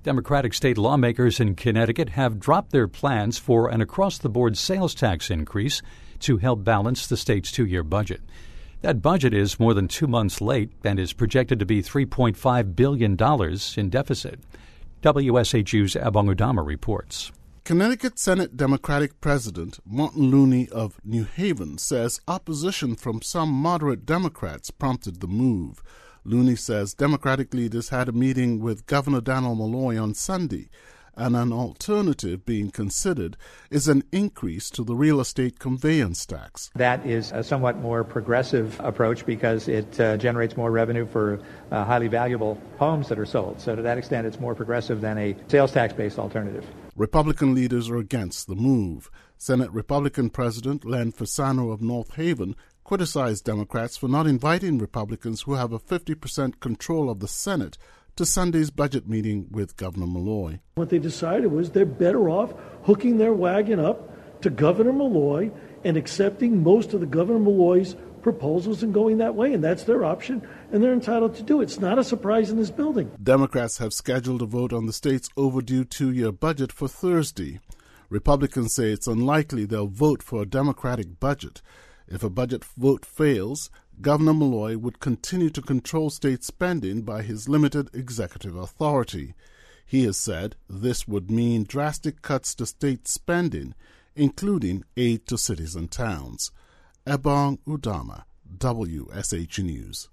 Democratic state lawmakers in Connecticut have dropped their plans for an across-the-board sales tax increase to help balance the state's two-year budget. That budget is more than 2 months late and is projected to be $3.5 billion in deficit. WSHU's Ebong Udama reports. Connecticut Senate Democratic President Martin Looney of New Haven says opposition from some moderate Democrats prompted the move. Looney says Democratic leaders had a meeting with Governor Dannel Malloy on Sunday, and an alternative being considered is an increase to the real estate conveyance tax. That is a somewhat more progressive approach because it generates more revenue for highly valuable homes that are sold. So to that extent, it's more progressive than a sales tax-based alternative. Republican leaders are against the move. Senate Republican President Len Fasano of North Haven criticized Democrats for not inviting Republicans who have a 50% control of the Senate to Sunday's budget meeting with Governor Malloy. What they decided was they're better off hooking their wagon up to Governor Malloy and accepting most of the Governor Malloy's proposals and going that way, and that's their option, and they're entitled to do it. It's not a surprise in this building. Democrats have scheduled a vote on the state's overdue two-year budget for Thursday. Republicans say it's unlikely they'll vote for a Democratic budget. If a budget vote fails, Governor Malloy would continue to control state spending by his limited executive authority. He has said this would mean drastic cuts to state spending, including aid to cities and towns. Ebong Udama, WSH News.